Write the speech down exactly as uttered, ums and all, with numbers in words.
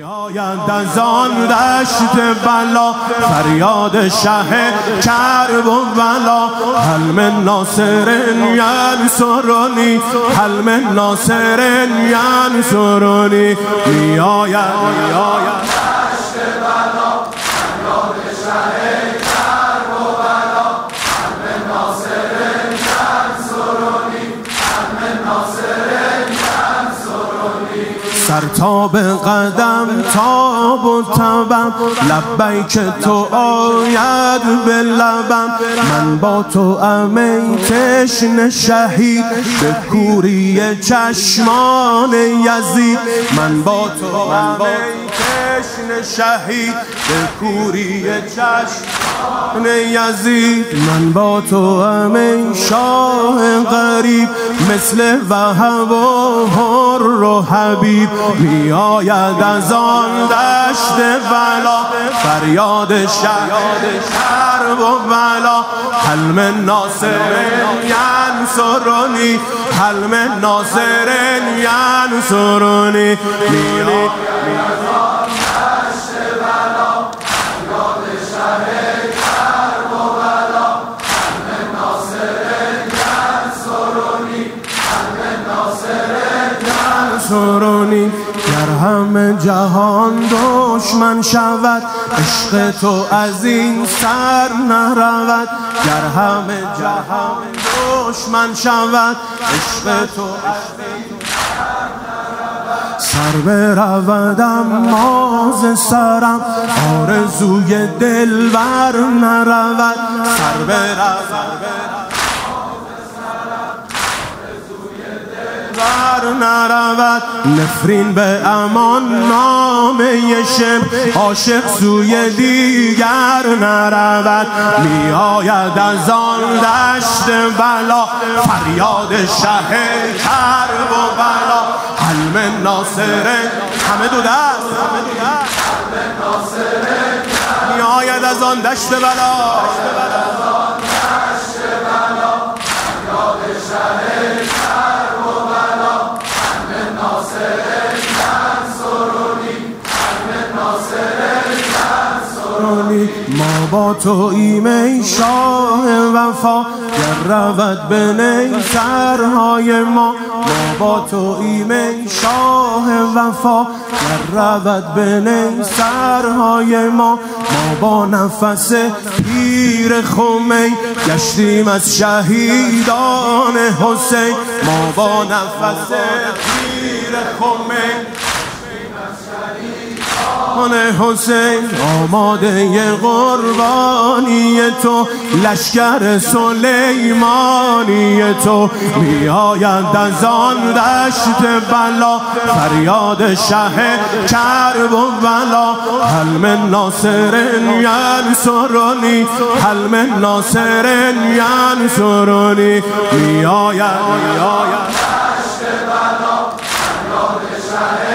میآید از آن دشت بلا فریاد شه کرب و بلا. هل من ناصر ینصرنی، هل من ناصر ینصرنی. میآید میآید دشت بلا فریاد شه کرب و بلا. هل من ناصر ینصرنی، هل من ناصر ینصرنی. سرتاب قدم تاب و تبم، لبیک تو آید به لبم. من با تو ام ای تشنه شهید، به کوری چشمان یزید. من با تو ام ای تشنه شهید، به کوری چشمان یزید. من با تو ام ای شاه غریب، مثل وهب و حر و حبیب. میآید از آن دشت بلا فریاد شه کرب و بلا. هل من ناصر ینصرنی، هل من ناصر ینصرنی. گر همه جهان دشمن شود، عشق تو از این سر نرود. گر همه جهان دشمن شود، عشق تو از این سر نرود. سر برود اما ز سرم، آرزوی دلبر نرود. سر برود نرود، نفرین به امان نامه شم، عاشق سوی دیگر نرود. میآید از آن دشت بلا فریاد شه کرب و بلا. هل من ناصر، همه دو دست، میآید از آن دشت بلا فریاد شه کرب و بلا. هل من ناصر ینصرنی، هل من ناصر ینصرنی. ما با تو ایم ای شاه وفا، گر رود به نی سرهای ما. ما با تو ایم ای شاه وفا، گر رود به نی سرهای ما. ما با نفس پیر خمین، گشتیم از شهیدان حسین. ما با نفس پیر خمین، حسین. آماده قربانی تو، لشکر سلیمانی تو. میآید از آن دشت بلا فریاد شه کرب و بلا. هل من ناصر ینصرنی، هل من ناصر ینصرنی. میآید میآید دشت بلا فریاد شه